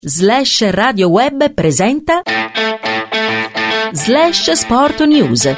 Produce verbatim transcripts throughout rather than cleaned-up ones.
Slash Radio Web presenta Slash Sport News.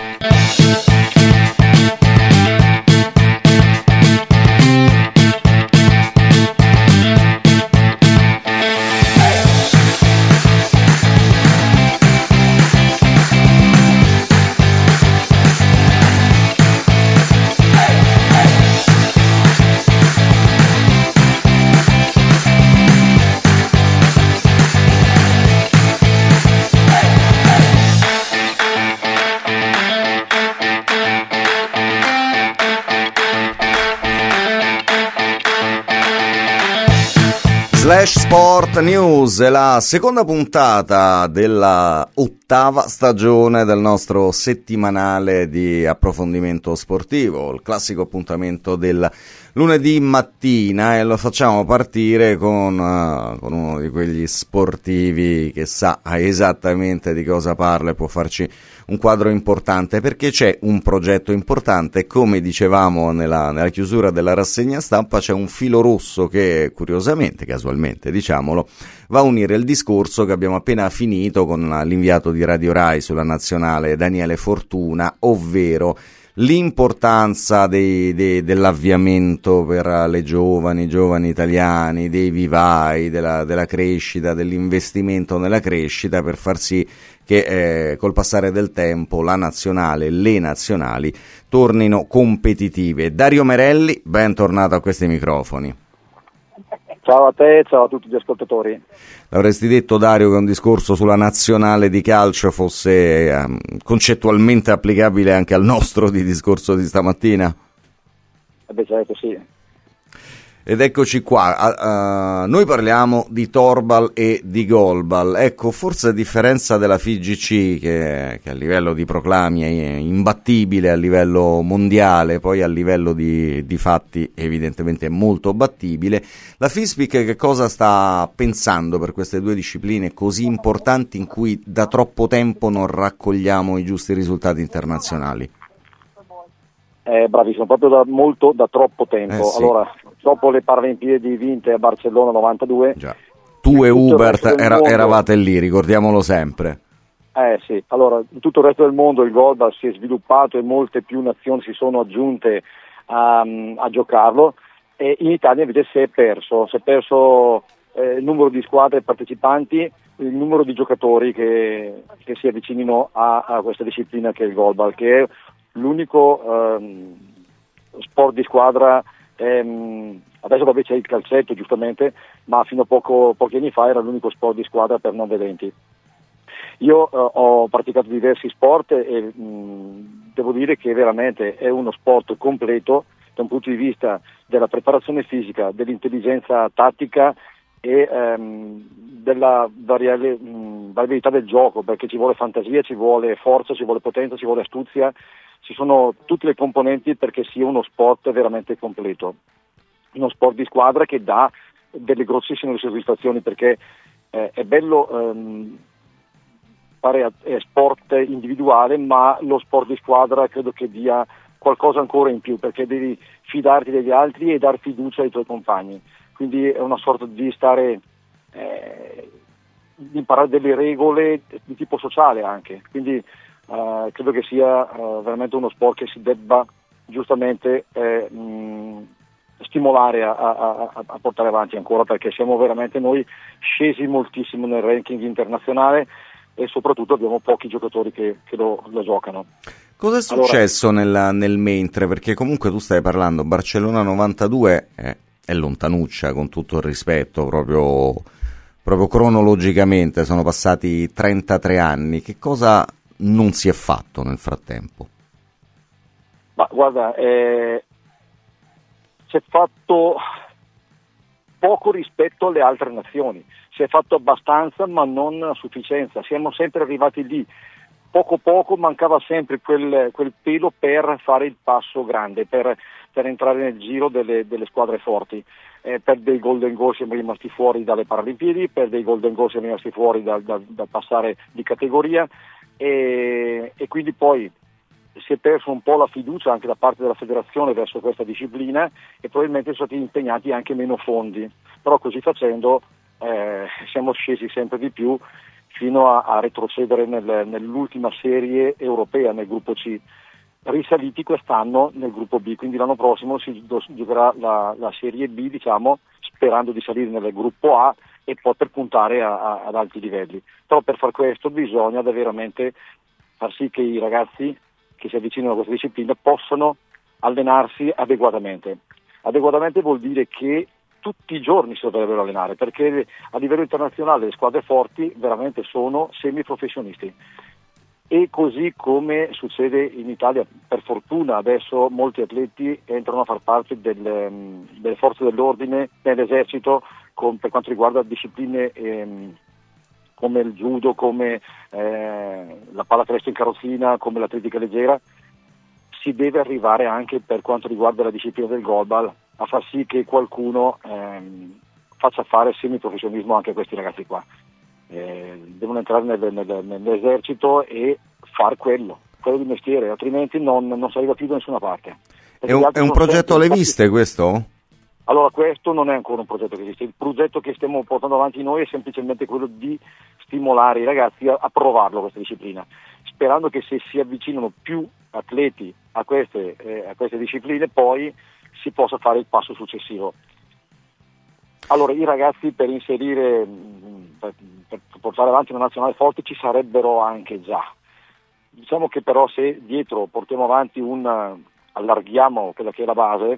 Slash Sport News è la seconda puntata della ottava stagione del nostro settimanale di approfondimento sportivo, il classico appuntamento del lunedì mattina, e lo facciamo partire con, uh, con uno di quegli sportivi che sa esattamente di cosa parla e può farci un quadro importante, perché c'è un progetto importante. Come dicevamo nella, nella chiusura della rassegna stampa, c'è un filo rosso che curiosamente, casualmente diciamolo, va a unire il discorso che abbiamo appena finito con l'inviato di Radio Rai sulla nazionale Daniele Fortuna, ovvero l'importanza dei, dei, dell'avviamento per le giovani, giovani italiani, dei vivai, della, della crescita, dell'investimento nella crescita, per far sì che eh, col passare del tempo la nazionale, le nazionali tornino competitive. Dario Merelli, bentornato a questi microfoni. Ciao a te, ciao a tutti gli ascoltatori. L'avresti detto, Dario, che un discorso sulla nazionale di calcio fosse um, concettualmente applicabile anche al nostro di discorso di stamattina? Eh beh, certo, sì. Ed eccoci qua, uh, noi parliamo di Torbal e di Goalball. Ecco, forse a differenza della F I G C, che, che a livello di proclami è imbattibile a livello mondiale, poi a livello di, di fatti evidentemente è molto battibile, la FISPIC che cosa sta pensando per queste due discipline così importanti in cui da troppo tempo non raccogliamo i giusti risultati internazionali? Eh, bravissimo, proprio da molto, da troppo tempo. Eh, sì. Allora, dopo le Paralimpiadi vinte a Barcellona novantadue, già. Tu e Hubert era, mondo, eravate lì, ricordiamolo sempre. Eh sì, allora in tutto il resto del mondo il goalball si è sviluppato e molte più nazioni si sono aggiunte a, a giocarlo, e in Italia invece si è perso, si è perso eh, il numero di squadre partecipanti, il numero di giocatori che, che si avvicinino a, a questa disciplina che è il goalball, che è l'unico ehm, sport di squadra. ehm, adesso vabbè c'è il calcetto giustamente, ma fino a poco, pochi anni fa era l'unico sport di squadra per non vedenti. Io eh, ho praticato diversi sport e mh, devo dire che veramente è uno sport completo da un punto di vista della preparazione fisica, dell'intelligenza tattica e ehm, della variale, mh, variabilità del gioco, perché ci vuole fantasia, ci vuole forza, ci vuole potenza, ci vuole astuzia, ci sono tutte le componenti perché sia uno sport veramente completo, uno sport di squadra che dà delle grossissime soddisfazioni, perché eh, è bello ehm, fare è sport individuale, ma lo sport di squadra credo che dia qualcosa ancora in più, perché devi fidarti degli altri e dar fiducia ai tuoi compagni, quindi è una sorta di stare eh, di imparare delle regole di tipo sociale anche, quindi Uh, credo che sia uh, veramente uno sport che si debba giustamente eh, mh, stimolare a, a, a, a portare avanti ancora, perché siamo veramente noi scesi moltissimo nel ranking internazionale e soprattutto abbiamo pochi giocatori che, che lo, lo giocano. Cosa è successo allora, nel, nel mentre? Perché comunque tu stai parlando Barcellona novantadue, eh, è lontanuccia, con tutto il rispetto, proprio, proprio cronologicamente sono passati trentatré anni. Che cosa non si è fatto nel frattempo? Ma guarda, eh, si è fatto poco rispetto alle altre nazioni, si è fatto abbastanza ma non a sufficienza, siamo sempre arrivati lì, poco poco mancava sempre quel, quel pelo per fare il passo grande, per, per entrare nel giro delle, delle squadre forti. Eh, per dei golden goal siamo rimasti fuori dalle Paralimpiadi, per dei golden goal siamo rimasti fuori dal, dal, dal passare di categoria, e, e quindi poi si è perso un po' la fiducia anche da parte della federazione verso questa disciplina e probabilmente sono stati impegnati anche meno fondi, però così facendo eh, siamo scesi sempre di più fino a, a retrocedere nel, nell'ultima serie europea, nel gruppo C, risaliti quest'anno nel gruppo B, quindi l'anno prossimo si giocherà la, la serie B, diciamo, sperando di salire nel gruppo A e poter puntare a, a, ad alti livelli. Però per far questo bisogna veramente far sì che i ragazzi che si avvicinano a questa disciplina possano allenarsi adeguatamente. Adeguatamente vuol dire che tutti i giorni si dovrebbero allenare, perché a livello internazionale le squadre forti veramente sono semiprofessionisti. E così come succede in Italia, per fortuna adesso molti atleti entrano a far parte del, delle forze dell'ordine, nell'esercito, con, per quanto riguarda discipline ehm, come il judo, come eh, la pallacanestro in carrozzina, come l'atletica leggera. Si deve arrivare anche per quanto riguarda la disciplina del goalball a far sì che qualcuno ehm, faccia fare semiprofessionismo anche a questi ragazzi qua. Eh, devono entrare nel, nel, nell'esercito e far quello, quello di mestiere, altrimenti non, non si arriva più da nessuna parte. È un, è un progetto alle viste questo? Allora questo non è ancora un progetto che esiste, il progetto che stiamo portando avanti noi è semplicemente quello di stimolare i ragazzi a, a provarlo questa disciplina, sperando che se si avvicinano più atleti a queste, eh, a queste discipline poi si possa fare il passo successivo. Allora i ragazzi per inserire, per, per portare avanti una nazionale forte ci sarebbero anche già. Diciamo che però se dietro portiamo avanti un, allarghiamo quella che è la base,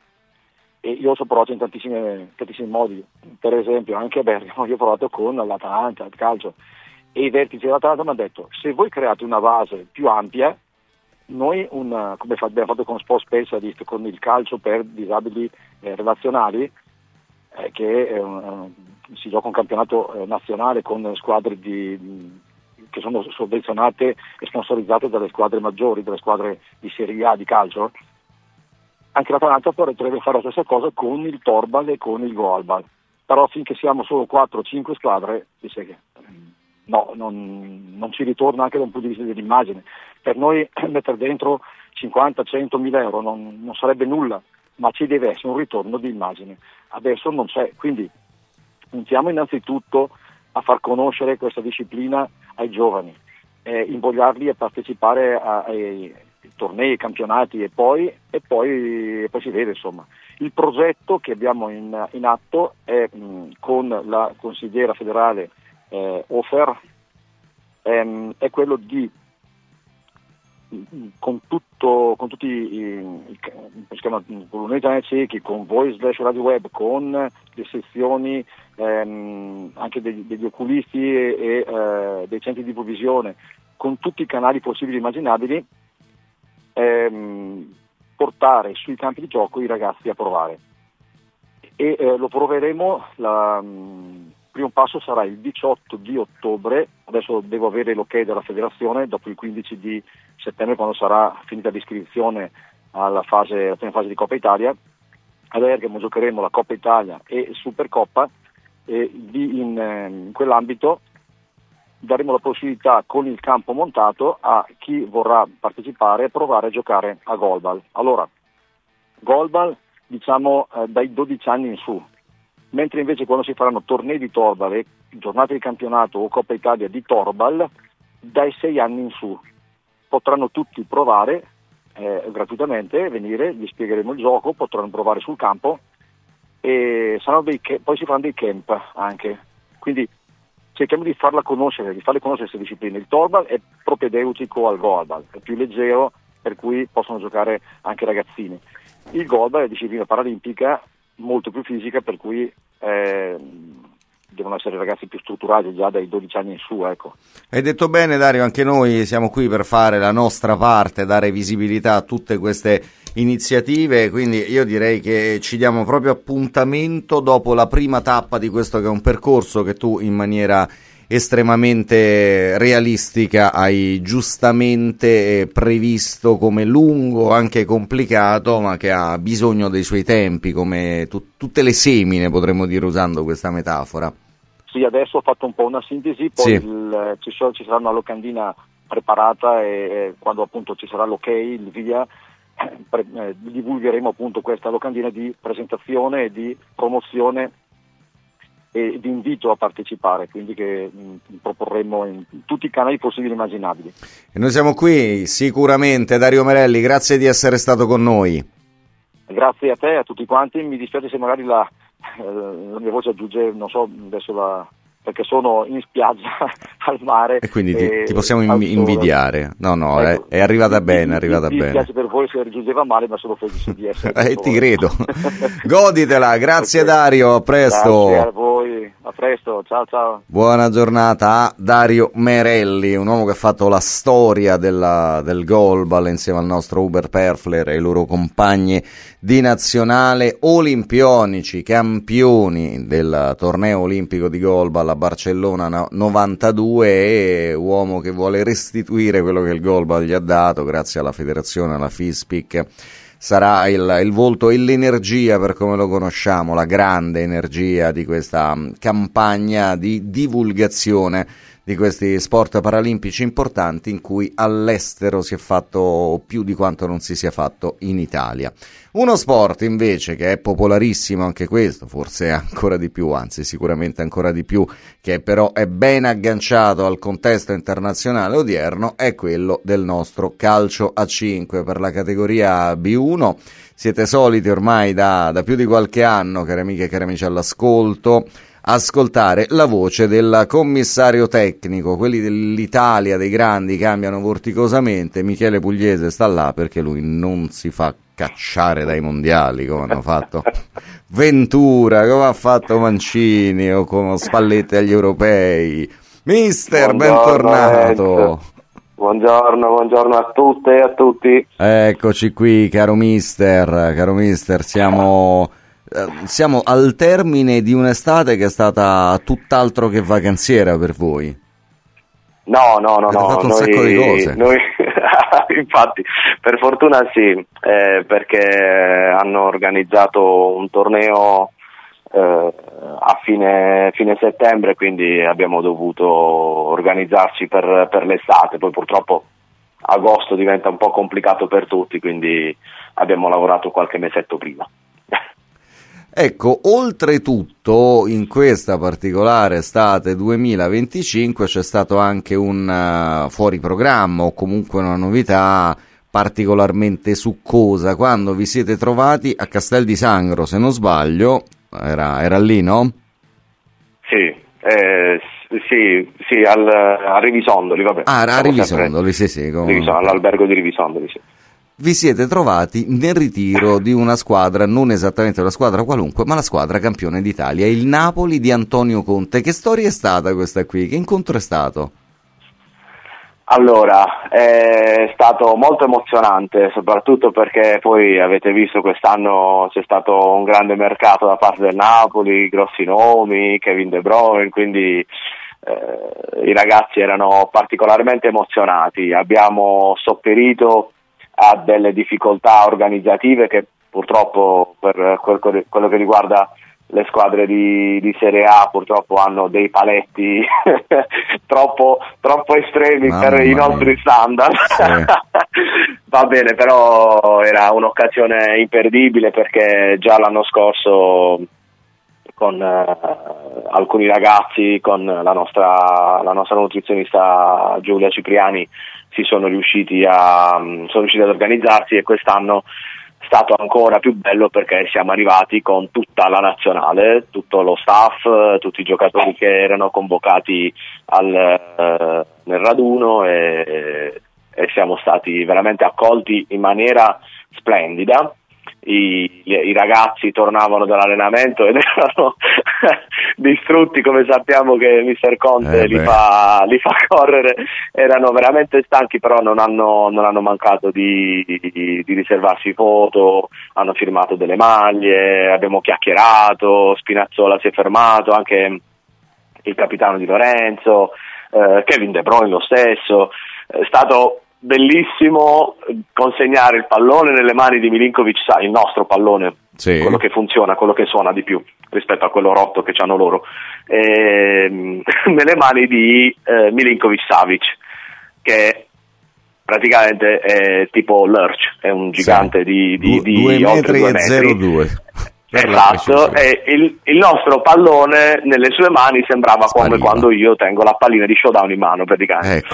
e io ho provato in tantissimi, tantissimi modi, per esempio anche a Bergamo io ho provato con l'Atalanta, il calcio, e i vertici dell'Atalanta mi hanno detto se voi create una base più ampia, noi una, come abbiamo fatto con Sport Specialist, con il calcio per disabili eh, relazionali, eh, che è un, si gioca un campionato eh, nazionale con squadre di, di, che sono sovvenzionate e sponsorizzate dalle squadre maggiori, dalle squadre di Serie A di calcio. Anche l'Atalanta potrebbe fare la stessa cosa con il torball e con il goalball, però finché siamo solo quattro o cinque squadre, dice che no, non, non ci ritorna anche da un punto di vista dell'immagine. Per noi mettere dentro cinquanta cento mila euro non, non sarebbe nulla, ma ci deve essere un ritorno di immagine. Adesso non c'è, quindi puntiamo innanzitutto a far conoscere questa disciplina ai giovani, eh, invogliarli a partecipare a, ai tornei, campionati e poi, e poi, e poi si vede insomma. Il progetto che abbiamo in, in atto è mh, con la consigliera federale eh, Ofer, ehm, è quello di con tutto con tutti i, i si chiama, con l'unità ciechi, con Voice slash Radio Web, con le sezioni ehm, anche degli, degli oculisti e, e eh, dei centri di provvisione, con tutti i canali possibili e immaginabili, ehm, portare sui campi di gioco i ragazzi a provare. E eh, lo proveremo, la, il primo passo sarà il diciotto di ottobre, adesso devo avere l'ok della federazione, dopo il quindici di settembre quando sarà finita l'iscrizione alla fase, alla prima fase di Coppa Italia. A Bergamo giocheremo la Coppa Italia e Supercoppa, e di, in, in quell'ambito daremo la possibilità con il campo montato a chi vorrà partecipare e provare a giocare a goalball. Allora, goalball diciamo eh, dai dodici anni in su, mentre invece quando si faranno tornei di torball e giornate di campionato o Coppa Italia di torball, dai sei anni in su. Potranno tutti provare eh, gratuitamente, venire, gli spiegheremo il gioco, potranno provare sul campo e saranno dei, poi si faranno dei camp anche. Quindi cerchiamo di farla conoscere, di farle conoscere queste discipline. Il torball è propedeutico al goalball, è più leggero, per cui possono giocare anche ragazzini. Il goalball è disciplina paralimpica, molto più fisica, per cui eh, devono essere ragazzi più strutturati già dai dodici anni in su, ecco. Hai detto bene Dario, anche noi siamo qui per fare la nostra parte, dare visibilità a tutte queste iniziative, quindi io direi che ci diamo proprio appuntamento dopo la prima tappa di questo che è un percorso che tu in maniera estremamente realistica hai giustamente previsto come lungo, anche complicato, ma che ha bisogno dei suoi tempi, come tu, tutte le semine, potremmo dire, usando questa metafora. Sì, adesso ho fatto un po' una sintesi, poi sì. il, ci, so, ci sarà una locandina preparata e, e quando appunto ci sarà l'ok, il via, pre, eh, divulgheremo appunto questa locandina di presentazione e di promozione e di invito a partecipare, quindi che mh, proporremo in tutti i canali possibili e immaginabili. E noi siamo qui sicuramente. Dario Merelli, grazie di essere stato con noi. Grazie a te e a tutti quanti. Mi dispiace se magari la, eh, la mia voce aggiunge, non so, adesso la... perché sono in spiaggia al mare e quindi ti, e ti possiamo in, invidiare. No, no, ecco, è, è arrivata mi, bene, mi, è arrivata mi bene. Mi dispiace per voi se raggiungeva male, ma sono felice di essere. E eh, ti credo. Goditela, grazie okay. Dario, a presto. Grazie a voi, a presto, ciao ciao. Buona giornata a Dario Merelli, un uomo che ha fatto la storia della, del goalball insieme al nostro Hubert Perfler e i loro compagni di nazionale, olimpionici, campioni del torneo olimpico di goalball a Barcellona novantadue, e uomo che vuole restituire quello che il goalball gli ha dato grazie alla federazione, alla FISPIC. Sarà il, il volto e l'energia per come lo conosciamo, la grande energia di questa campagna di divulgazione di questi sport paralimpici importanti, in cui all'estero si è fatto più di quanto non si sia fatto in Italia. Uno sport invece che è popolarissimo anche questo, forse ancora di più, anzi sicuramente ancora di più, che però è ben agganciato al contesto internazionale odierno, è quello del nostro calcio a cinque per la categoria B uno. Siete soliti ormai da, da più di qualche anno, cari amiche e cari amici all'ascolto, ascoltare la voce del commissario tecnico. Quelli dell'Italia dei grandi cambiano vorticosamente. Michele Pugliese sta là perché lui non si fa cacciare dai mondiali come hanno fatto Ventura, come ha fatto Mancini o come Spalletti agli europei. Mister, buongiorno, bentornato. Buongiorno, buongiorno a tutte e a tutti. Eccoci qui, caro mister, caro mister, siamo siamo al termine di un'estate che è stata tutt'altro che vacanziera per voi. No, no, no, Avete no. fatto un noi, sacco di cose. Noi, infatti, per fortuna sì, eh, perché hanno organizzato un torneo eh, a fine, fine settembre, quindi abbiamo dovuto organizzarci per, per l'estate. Poi purtroppo agosto diventa un po' complicato per tutti, quindi abbiamo lavorato qualche mesetto prima. Ecco, oltretutto in questa particolare estate duemilaventicinque c'è stato anche un uh, fuori programma, o comunque una novità particolarmente succosa, quando vi siete trovati a Castel di Sangro, se non sbaglio, era, era lì, no? Sì, eh, sì, sì, al, a Rivisondoli, vabbè. Ah, a Rivisondoli, sì, sì. Come... Rivisondoli, all'albergo di Rivisondoli, sì. Vi siete trovati nel ritiro di una squadra, non esattamente una squadra qualunque, ma la squadra campione d'Italia, il Napoli di Antonio Conte. Che storia è stata questa qui? Che incontro è stato? Allora, è stato molto emozionante, soprattutto perché poi avete visto quest'anno c'è stato un grande mercato da parte del Napoli, grossi nomi, Kevin De Bruyne, quindi eh, i ragazzi erano particolarmente emozionati. Abbiamo sopperito a delle difficoltà organizzative che purtroppo per quel, quello che riguarda le squadre di, di Serie A purtroppo hanno dei paletti troppo, troppo estremi Mamma per i nostri mia. standard. Sì. Va bene, però era un'occasione imperdibile, perché già l'anno scorso con eh, alcuni ragazzi, con la nostra, la nostra nutrizionista Giulia Cipriani, si sono riusciti a sono riusciti ad organizzarsi, e quest'anno è stato ancora più bello perché siamo arrivati con tutta la nazionale, tutto lo staff, tutti i giocatori che erano convocati al, eh, nel raduno, e, e siamo stati veramente accolti in maniera splendida. I, i ragazzi tornavano dall'allenamento ed erano distrutti, come sappiamo che mister Conte eh li, fa, li fa correre, erano veramente stanchi, però non hanno, non hanno mancato di, di, di riservarsi foto, hanno firmato delle maglie, abbiamo chiacchierato, Spinazzola si è fermato, anche il capitano Di Lorenzo, eh, Kevin De Bruyne lo stesso. È stato bellissimo consegnare il pallone nelle mani di Milinkovic, il nostro pallone, sì. Quello che funziona, quello che suona di più rispetto a quello rotto che hanno loro, e, nelle mani di eh, Milinkovic Savic, che praticamente è tipo Lurch, è un gigante sì. di, di, du- di oltre due metri. zero due Esatto, e il, il nostro pallone nelle sue mani sembrava Spariva. come quando io tengo la pallina di Showdown in mano praticamente. Ecco.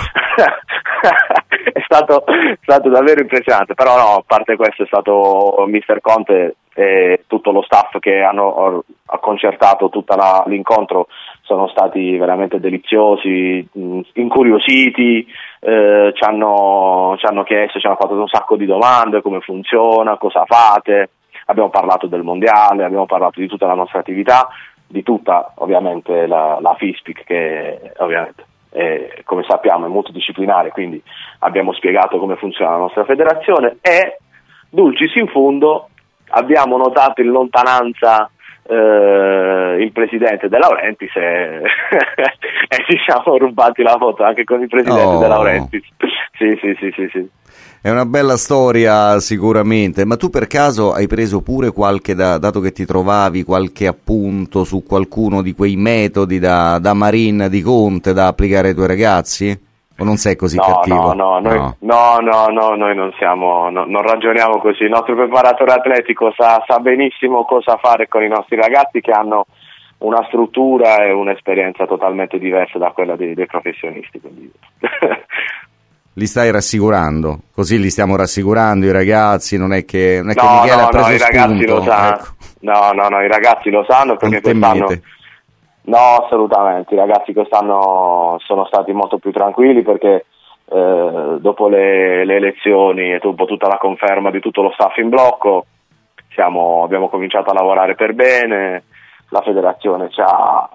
è, stato, è stato davvero impressionante, però no, a parte questo è stato mister Conte e tutto lo staff che hanno ha concertato tutto l'incontro, sono stati veramente deliziosi, incuriositi, eh, ci, hanno, ci hanno chiesto, ci hanno fatto un sacco di domande, come funziona, cosa fate. Abbiamo parlato del mondiale, abbiamo parlato di tutta la nostra attività, di tutta ovviamente la, la FISPIC che ovviamente è, come sappiamo è multidisciplinare, quindi abbiamo spiegato come funziona la nostra federazione e dulcis in fundo abbiamo notato in lontananza eh, il presidente De Laurentiis e, e ci siamo rubati la foto anche con il presidente oh. De Laurentiis. Sì, sì, sì, sì, sì. È una bella storia sicuramente, ma tu per caso hai preso pure qualche, da, dato che ti trovavi, qualche appunto su qualcuno di quei metodi da, da Marin di Conte da applicare ai tuoi ragazzi? O non sei così no, cattivo? No, no, noi, no. no, no, no, noi non siamo, no, non ragioniamo così. Il nostro preparatore atletico sa, sa benissimo cosa fare con i nostri ragazzi che hanno una struttura e un'esperienza totalmente diversa da quella dei, dei professionisti. Quindi. Li stai rassicurando, così li stiamo rassicurando i ragazzi, non è che, non è no, che Michele no, ha preso no, i ragazzi spunto, lo sanno, ecco. no, no, no, i ragazzi lo sanno perché quest'anno, no, assolutamente, i ragazzi quest'anno sono stati molto più tranquilli perché eh, dopo le, le elezioni e dopo tutta la conferma di tutto lo staff in blocco, siamo, abbiamo cominciato a lavorare per bene, la federazione ci ha,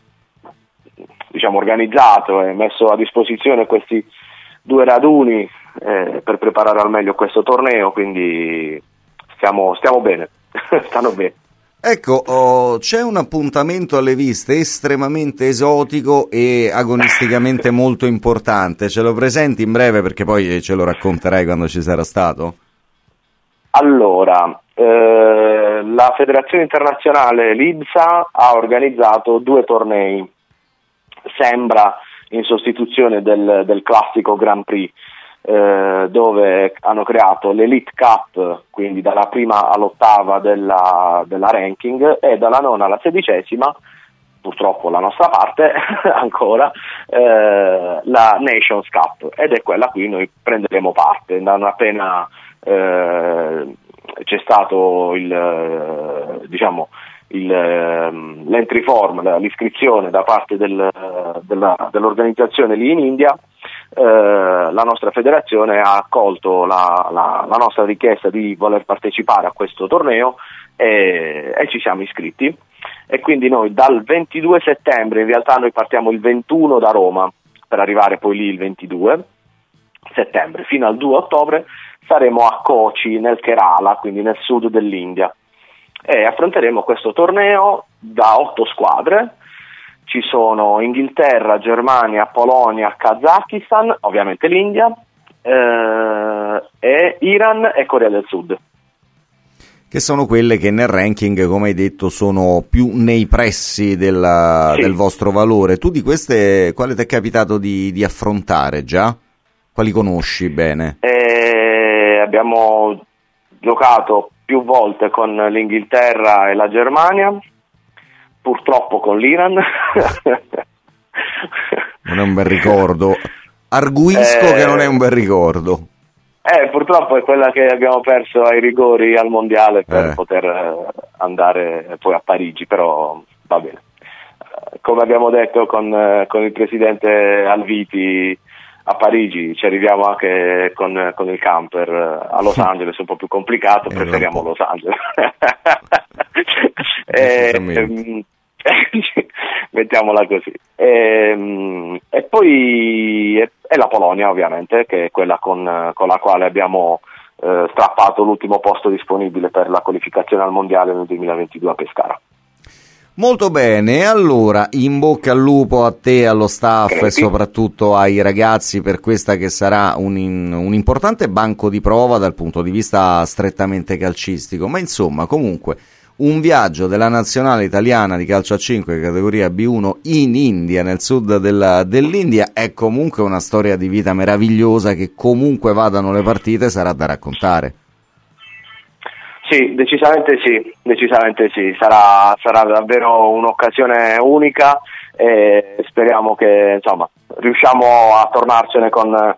diciamo, organizzato e messo a disposizione questi due raduni eh, per preparare al meglio questo torneo, quindi stiamo, stiamo bene, stanno bene. Ecco, oh, c'è un appuntamento alle viste estremamente esotico e agonisticamente molto importante, ce lo presenti in breve perché poi ce lo racconterai quando ci sarà stato? Allora, eh, la Federazione Internazionale Libsa ha organizzato due tornei, sembra in sostituzione del, del classico Grand Prix, eh, dove hanno creato l'Elite Cup, quindi dalla prima all'ottava della, della ranking, e dalla nona alla sedicesima, purtroppo la nostra parte ancora, eh, la Nations Cup, ed è quella a cui noi prenderemo parte. Non appena eh, c'è stato il, diciamo, Il, l'entry form, l'iscrizione da parte del, della, dell'organizzazione lì in India, eh, la nostra federazione ha accolto la, la, la nostra richiesta di voler partecipare a questo torneo e, e ci siamo iscritti, e quindi noi dal ventidue settembre, in realtà noi partiamo il ventuno da Roma per arrivare poi lì il ventidue settembre, fino al due ottobre saremo a Kochi nel Kerala, quindi nel sud dell'India, e affronteremo questo torneo da otto squadre. Ci sono Inghilterra, Germania, Polonia, Kazakistan, ovviamente l'India, eh, e Iran e Corea del Sud. Che sono quelle che nel ranking, come hai detto, sono più nei pressi della, sì. del vostro valore. Tu di queste, quale ti è capitato di, di affrontare già? Quali conosci bene? Eh, abbiamo giocato più volte con l'Inghilterra e la Germania, purtroppo con l'Iran. Non è un bel ricordo, arguisco eh, che non è un bel ricordo. Eh, purtroppo è quella che abbiamo perso ai rigori al mondiale per eh. poter andare poi a Parigi, però va bene. Come abbiamo detto con, con il presidente Alviti, a Parigi ci arriviamo anche con, con il camper. A Los Angeles è un po' più complicato, eh, preferiamo Los Angeles. e, mettiamola così. E, e poi è, è la Polonia, ovviamente, che è quella con, con la quale abbiamo eh, strappato l'ultimo posto disponibile per la qualificazione al mondiale nel duemilaventidue a Pescara. Molto bene, allora in bocca al lupo a te, allo staff Creti. E soprattutto ai ragazzi per questa che sarà un, in, un importante banco di prova dal punto di vista strettamente calcistico, ma insomma comunque un viaggio della nazionale italiana di calcio a cinque categoria B uno in India, nel sud della, dell'India, è comunque una storia di vita meravigliosa che comunque vadano le partite sarà da raccontare. Sì, decisamente sì, decisamente sì, sarà, sarà davvero un'occasione unica e speriamo che insomma riusciamo a tornarcene con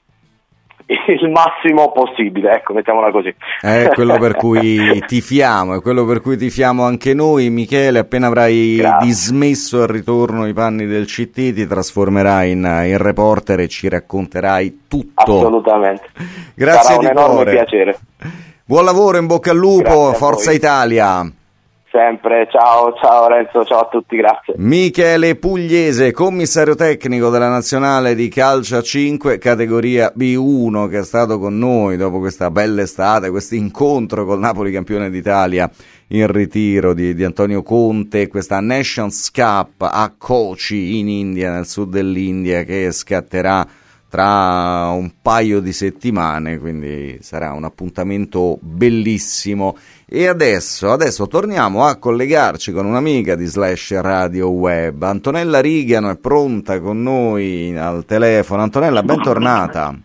il massimo possibile, ecco, mettiamola così. È quello per cui tifiamo, è quello per cui tifiamo anche noi. Michele, appena avrai Grazie. dismesso al ritorno i panni del C T, ti trasformerai in, in reporter e ci racconterai tutto. Assolutamente. Grazie Sarà di un enorme cuore. piacere. Buon lavoro, in bocca al lupo, Grazie a Forza voi. Italia. Sempre, ciao, ciao Renzo, ciao a tutti, grazie. Michele Pugliese, commissario tecnico della nazionale di calcio a cinque, categoria B uno, che è stato con noi dopo questa bella estate, questo incontro col Napoli campione d'Italia in ritiro di, di Antonio Conte, questa Nations Cup a Kochi in India, nel sud dell'India, che scatterà tra un paio di settimane, quindi sarà un appuntamento bellissimo. E adesso, adesso torniamo a collegarci con un'amica di Slash Radio Web. Antonella Rigano è pronta con noi al telefono. Antonella, bentornata.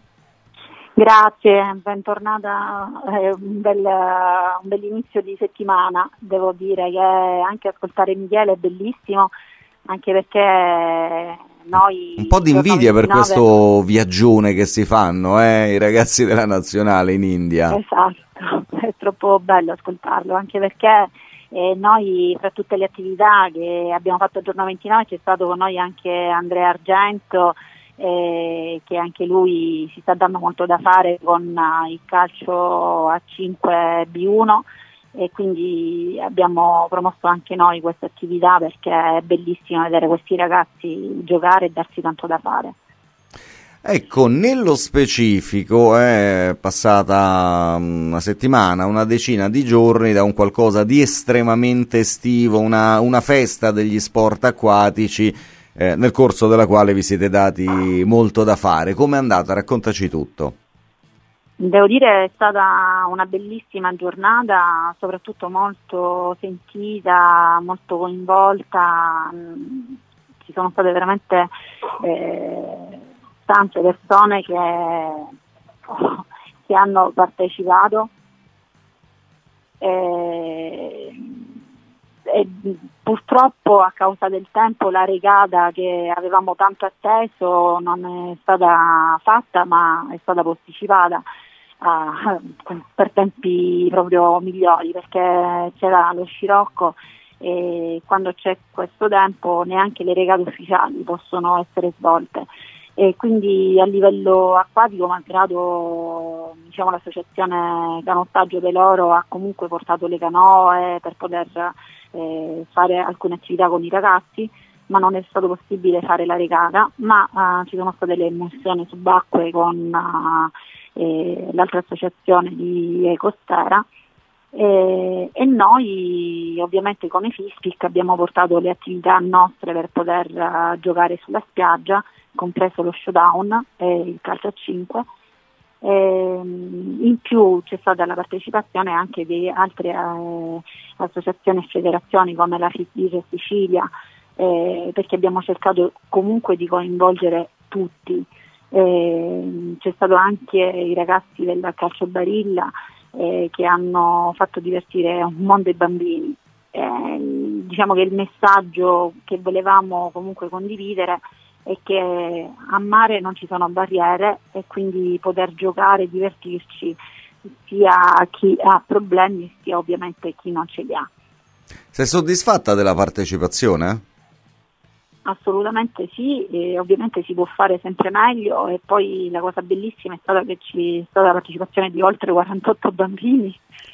Grazie, bentornata, è un bel, un bell'inizio di settimana. Devo dire che anche ascoltare Michele è bellissimo, anche perché noi... Un po' di invidia per questo viaggione che si fanno, eh, i ragazzi della nazionale in India. Esatto, è troppo bello ascoltarlo, anche perché eh, noi, fra tutte le attività che abbiamo fatto il giorno ventinove, c'è stato con noi anche Andrea Argento, eh, che anche lui si sta dando molto da fare con uh, il calcio a cinque B uno, e quindi abbiamo promosso anche noi questa attività, perché è bellissimo vedere questi ragazzi giocare e darsi tanto da fare. Ecco, nello specifico è passata una settimana, una decina di giorni da un qualcosa di estremamente estivo, una, una festa degli sport acquatici, eh, nel corso della quale vi siete dati molto da fare. Come è andata? Raccontaci tutto. Devo dire è stata una bellissima giornata, soprattutto molto sentita, molto coinvolta. Ci sono state veramente eh, tante persone che, oh, che hanno partecipato e, e purtroppo a causa del tempo la regata che avevamo tanto atteso non è stata fatta, ma è stata posticipata a, per tempi proprio migliori, perché c'era lo scirocco e quando c'è questo tempo neanche le regate ufficiali possono essere svolte. E quindi a livello acquatico, malgrado diciamo, l'associazione Canottaggio De Loro ha comunque portato le canoe per poter eh, fare alcune attività con i ragazzi, ma non è stato possibile fare la regata, ma eh, ci sono state le immersioni subacquee con eh, l'altra associazione di Ecostera. E, e noi ovviamente come Fispic abbiamo portato le attività nostre per poter uh, giocare sulla spiaggia, compreso lo showdown e il calcio a cinque. E, in più c'è stata la partecipazione anche di altre uh, associazioni e federazioni come la FISBIR Sicilia, eh, perché abbiamo cercato comunque di coinvolgere tutti. E, c'è stato anche i ragazzi del calcio Barilla Eh, che hanno fatto divertire un mondo ai bambini. Eh, diciamo che il messaggio che volevamo comunque condividere è che a mare non ci sono barriere e quindi poter giocare e divertirci sia chi ha problemi sia ovviamente chi non ce li ha. Sei soddisfatta della partecipazione? Assolutamente sì, e ovviamente si può fare sempre meglio, e poi la cosa bellissima è stata che ci è stata la partecipazione di oltre quarantotto bambini,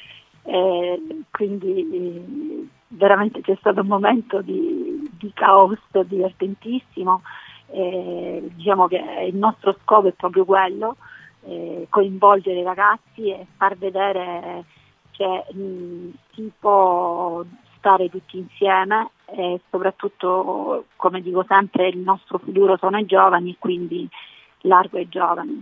e quindi veramente c'è stato un momento di, di caos divertentissimo. E diciamo che il nostro scopo è proprio quello, eh, coinvolgere i ragazzi e far vedere che mh, si può stare tutti insieme, e soprattutto, come dico sempre, il nostro futuro sono i giovani e quindi largo ai giovani.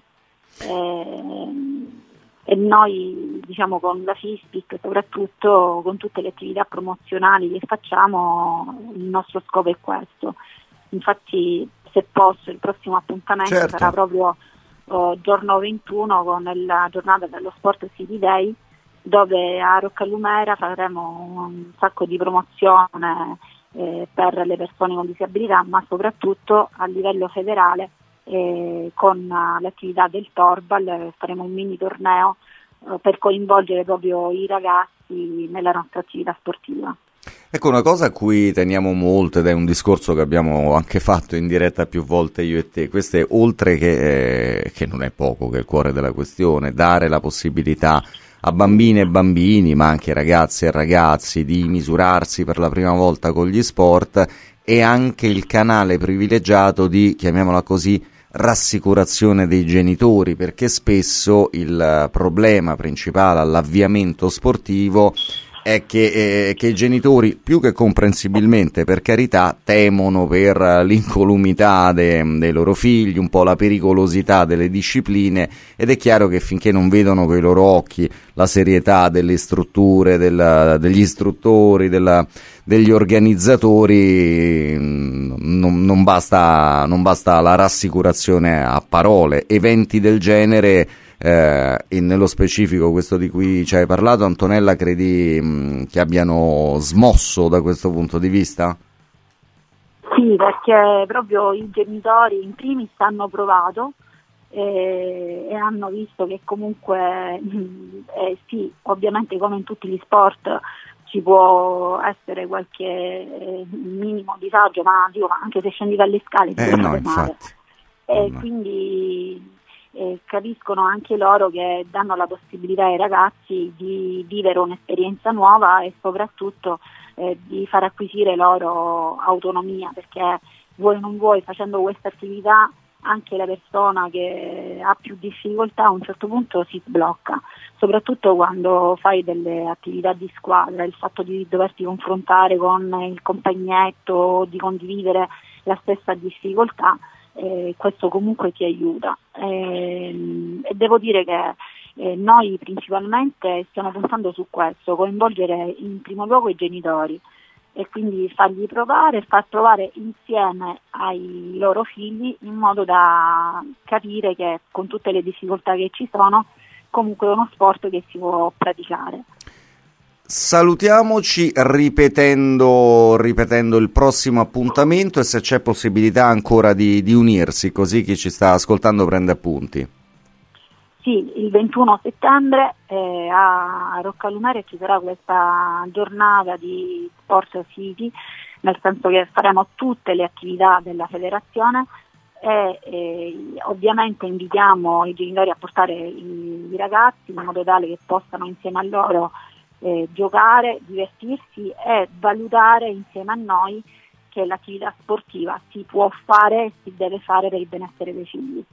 E, e noi diciamo con la Fispic, soprattutto con tutte le attività promozionali che facciamo, il nostro scopo è questo. Infatti, se posso, il prossimo appuntamento certo. sarà proprio oh, giorno ventuno con la giornata dello Sport City Day, dove a Roccalumera faremo un sacco di promozione eh, per le persone con disabilità, ma soprattutto a livello federale eh, con uh, l'attività del Torbal eh, faremo un mini torneo eh, per coinvolgere proprio i ragazzi nella nostra attività sportiva. Ecco, una cosa a cui teniamo molto, ed è un discorso che abbiamo anche fatto in diretta più volte io e te, questo è, oltre che, eh, che non è poco, che è il cuore della questione, dare la possibilità a bambine e bambini, ma anche ragazze e ragazzi, di misurarsi per la prima volta con gli sport, e anche il canale privilegiato di, chiamiamola così, rassicurazione dei genitori, perché spesso il problema principale all'avviamento sportivo è che, eh, che i genitori, più che comprensibilmente, per carità, temono per l'incolumità de, dei loro figli, un po' la pericolosità delle discipline, ed è chiaro che finché non vedono coi loro occhi la serietà delle strutture, del, degli istruttori, della, degli organizzatori, non, non basta, non basta la rassicurazione a parole. Eventi del genere, Eh, e nello specifico questo di cui ci hai parlato, Antonella, credi mh, che abbiano smosso da questo punto di vista? Sì, perché proprio i genitori in primis hanno provato eh, e hanno visto che comunque eh, sì, ovviamente come in tutti gli sport ci può essere qualche eh, minimo disagio, ma dico, anche se scendi dalle scale ti eh, può no, fare male. E no. quindi eh, capiscono anche loro che danno la possibilità ai ragazzi di vivere un'esperienza nuova e soprattutto eh, di far acquisire loro autonomia, perché vuoi o non vuoi, facendo questa attività anche la persona che ha più difficoltà a un certo punto si sblocca, soprattutto quando fai delle attività di squadra, il fatto di doverti confrontare con il compagnetto, di condividere la stessa difficoltà, eh, questo comunque ti aiuta. E, e devo dire che eh, noi principalmente stiamo puntando su questo, coinvolgere in primo luogo i genitori e quindi fargli provare, far provare insieme ai loro figli, in modo da capire che con tutte le difficoltà che ci sono comunque è uno sport che si può praticare. Salutiamoci ripetendo, ripetendo il prossimo appuntamento e se c'è possibilità ancora di, di unirsi, così chi ci sta ascoltando prende appunti. Sì, il ventuno settembre eh, a Roccalumera ci sarà questa giornata di Sport City, nel senso che faremo tutte le attività della federazione e eh, ovviamente invitiamo i genitori a portare i, i ragazzi in modo tale che possano insieme a loro eh, giocare, divertirsi e valutare insieme a noi che l'attività sportiva si può fare e si deve fare per il benessere dei figli.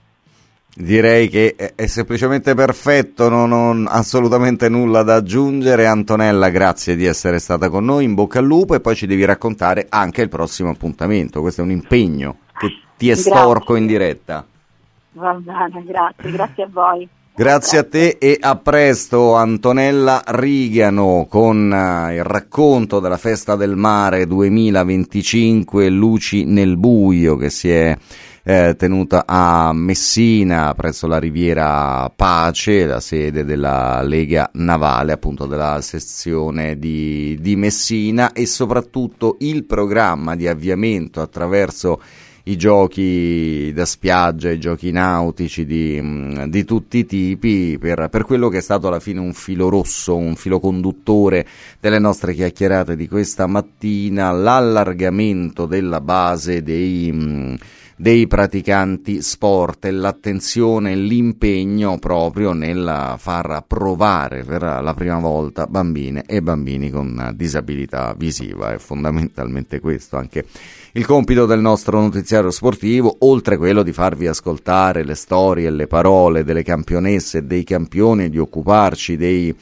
Direi che è semplicemente perfetto, non ho assolutamente nulla da aggiungere. Antonella, grazie di essere stata con noi, in bocca al lupo, e poi ci devi raccontare anche il prossimo appuntamento, questo è un impegno che ti estorco in diretta. Va bene, grazie, grazie a voi. Grazie a te e a presto. Antonella Rigano con uh, il racconto della Festa del Mare duemilaventicinque, Luci nel buio, che si è eh, tenuta a Messina presso la Riviera Pace, la sede della Lega Navale, appunto della sezione di, di Messina, e soprattutto il programma di avviamento attraverso i giochi da spiaggia, i giochi nautici di, di tutti i tipi, per, per quello che è stato alla fine un filo rosso, un filo conduttore delle nostre chiacchierate di questa mattina, l'allargamento della base dei, dei praticanti sport e l'attenzione e l'impegno proprio nel far provare per la prima volta bambine e bambini con disabilità visiva. È fondamentalmente questo anche il compito del nostro notiziario sportivo, oltre quello di farvi ascoltare le storie e le parole delle campionesse e dei campioni e di occuparci dei,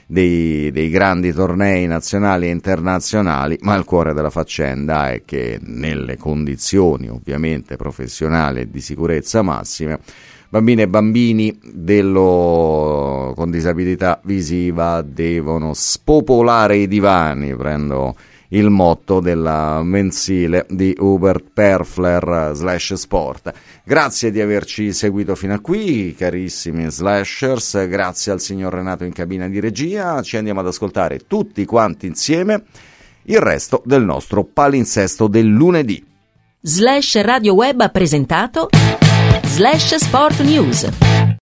dei, dei grandi tornei nazionali e internazionali, ma il cuore della faccenda è che nelle condizioni ovviamente professionali e di sicurezza massime, bambine e bambini dello, con disabilità visiva devono spopolare i divani, prendo il motto della mensile di Hubert Perfler slash sport. Grazie di averci seguito fino a qui, carissimi slashers, grazie al signor Renato in cabina di regia. Ci andiamo ad ascoltare tutti quanti insieme il resto del nostro palinsesto del lunedì. Slash Radio Web ha presentato Slash Sport News.